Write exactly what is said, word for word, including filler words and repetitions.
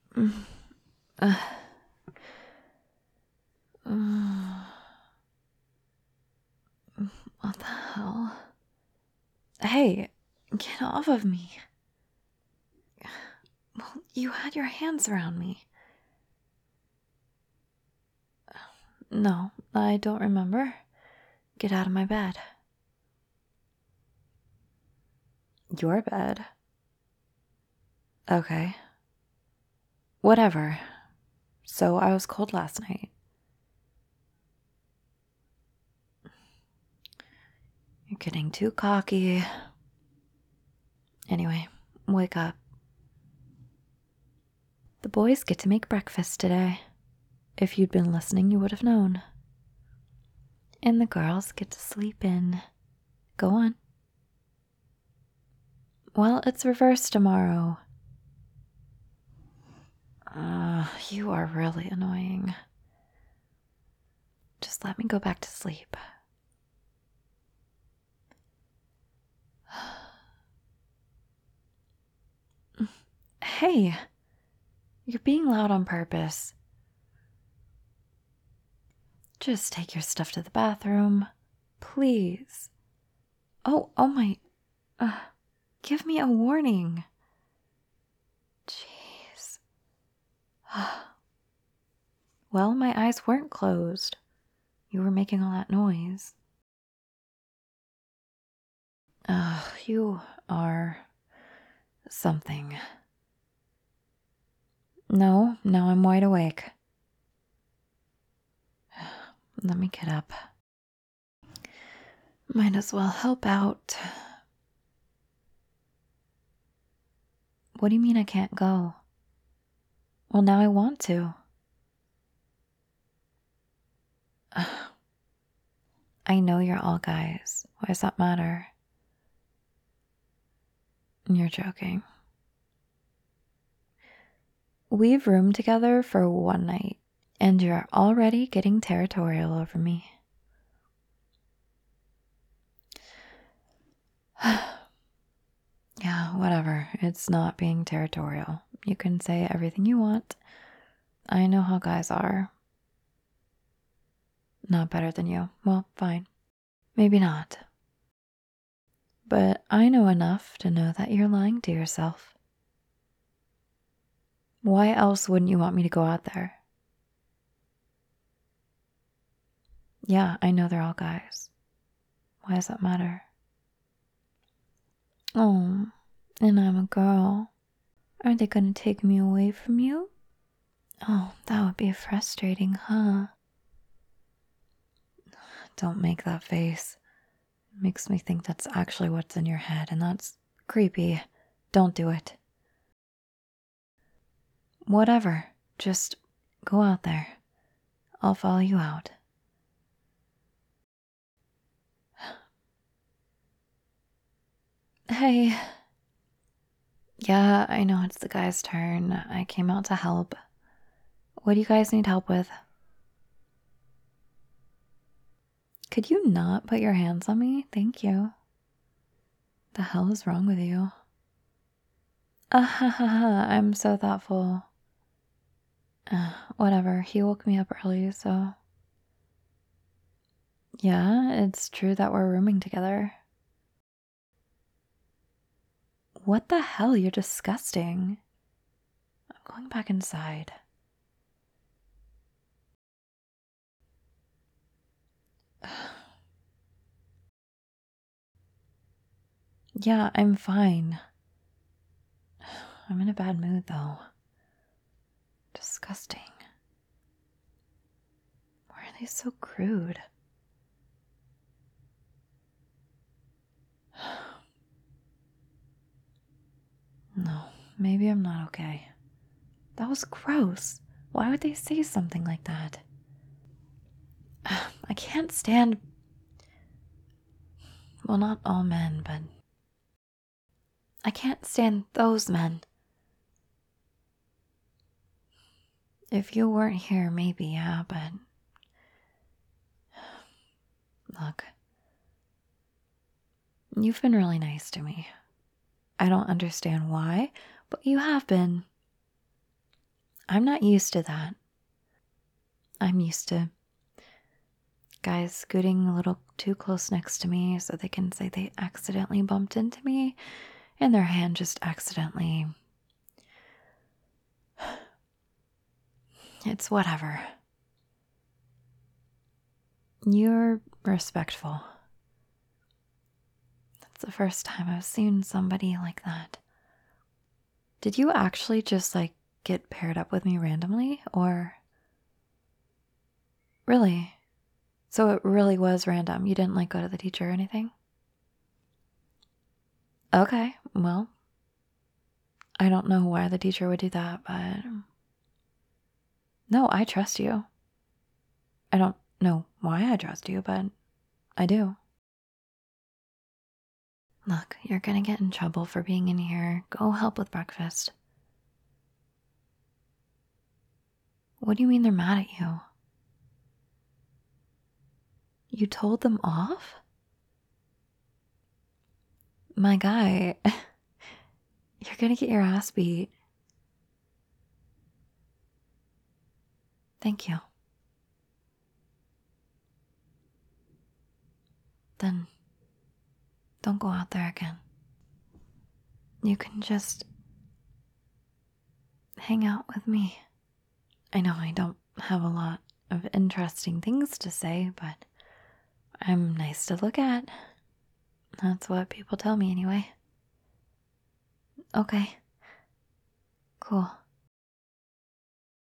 Uh, uh, what the hell? Hey, get off of me. Well, you had your hands around me. No, I don't remember. Get out of my bed. Your bed? Okay. Whatever. So I was cold last night. You're getting too cocky. Anyway, wake up. The boys get to make breakfast today. If you'd been listening, you would have known. And the girls get to sleep in. Go on. Well, it's reversed tomorrow. Uh, you are really annoying. Just let me go back to sleep. Hey, you're being loud on purpose. Just take your stuff to the bathroom, please. Oh, oh my, uh, give me a warning. Jeez. Well, my eyes weren't closed. You were making all that noise. Ugh, you are something. No, now I'm wide awake. Let me get up. Might as well help out. What do you mean I can't go? Well, now I want to. Ugh. I know you're all guys. Why does that matter? You're joking. We've roomed together for one night, and you're already getting territorial over me. Yeah, whatever. It's not being territorial. You can say everything you want. I know how guys are. Not better than you. Well, fine. Maybe not. But I know enough to know that you're lying to yourself. Why else wouldn't you want me to go out there? Yeah, I know they're all guys. Why does that matter? Oh, and I'm a girl. Are they gonna take me away from you? Oh, that would be frustrating, huh? Don't make that face. It makes me think that's actually what's in your head, and that's creepy. Don't do it. Whatever. Just go out there. I'll follow you out. Hey. Yeah, I know it's the guy's turn. I came out to help. What do you guys need help with? Could you not put your hands on me? Thank you. The hell is wrong with you? Ah ha ha ha, I'm so thoughtful. Uh, whatever, he woke me up early, so. Yeah, it's true that we're rooming together. What the hell? You're disgusting. I'm going back inside. Yeah, I'm fine. I'm in a bad mood, though. Disgusting. Why are they so crude? No, maybe I'm not okay. That was gross. Why would they say something like that? I can't stand... Well, not all men, but... I can't stand those men. If you weren't here, maybe, yeah, but... Look. You've been really nice to me. I don't understand why, but you have been. I'm not used to that. I'm used to guys scooting a little too close next to me so they can say they accidentally bumped into me and their hand just accidentally. It's whatever. You're respectful. That's the first time I've seen somebody like that. Did you actually just like get paired up with me randomly, or? Really? So it really was random. You didn't like go to the teacher or anything? Okay, well, I don't know why the teacher would do that, but no, I trust you. I don't know why I trust you, but I do. Look, you're gonna get in trouble for being in here. Go help with breakfast. What do you mean they're mad at you? You told them off? My guy, you're gonna get your ass beat. Thank you. Then don't go out there again. You can just hang out with me. I know I don't have a lot of interesting things to say, but I'm nice to look at. That's what people tell me anyway. Okay. Cool.